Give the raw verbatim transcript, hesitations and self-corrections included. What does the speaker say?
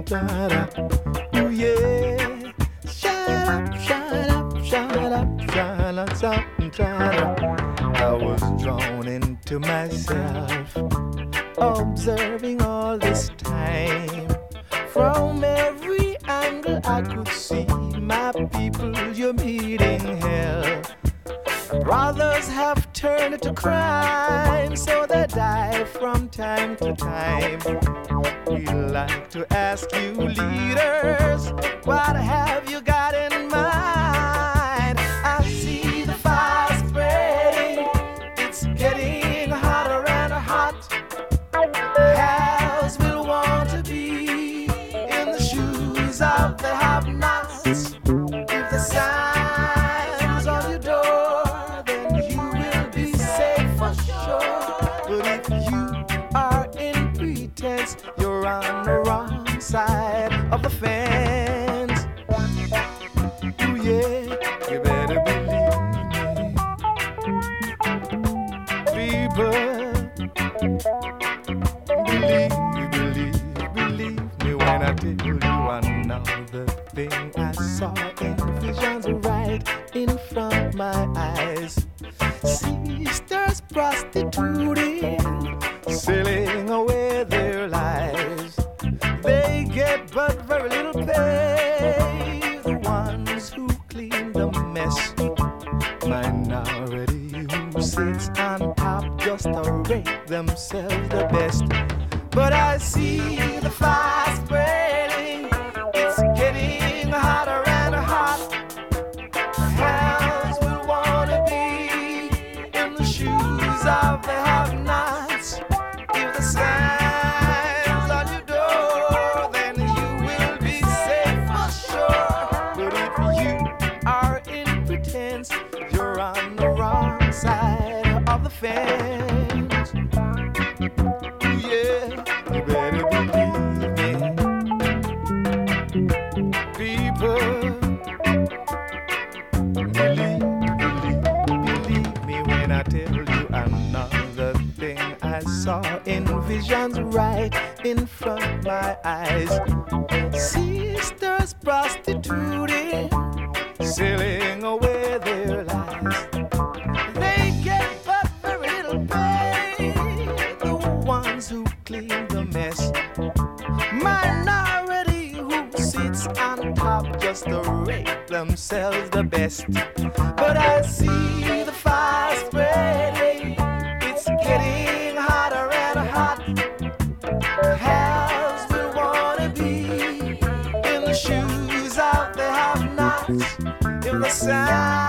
da-da. Ooh yeah. Shut up, shut up, shut up, shut up, shut up. I was drawn into myself, observing all this time. From every angle I could see, my people, you're meeting hell. Brothers have turned to crime, so they die from time to time. We like to ask you leaders, what have you got in mind? I see the fire spreading, it's getting hotter and hot. Hells will want to be in the shoes of the have-nots. If the sign's on your door, then you will be safe for sure. But if you are in pretense, you're on the wrong side of the fence. Ooh yeah, you better believe me. People, believe, believe, believe me when I tell you another thing I saw in visions right in front of my eyes. Sisters prostituting, selling away their lives. They get but very little pay, the ones who clean the mess. Minority who sits on top just to rate themselves the best. But I see the fire spreading, it's getting hotter and hot. Hells will wanna be in the shoes of the have-nots. If the sign's on your door, then you will be safe for sure. But if you are in pretense, you're on the wrong side of the fence. Ooh, yeah, you better believe me. People, believe, believe, believe me when I tell you another thing I saw in visions right in front of my eyes. Sisters prostituting, selling away their lives. They get but very little pay, the ones who clean the mess. Minority who sits on top just to rate themselves the best. But I see the fire spreading, it's getting hotter and hot. Hells will wanna be in the shoes of the have-nots. If the sound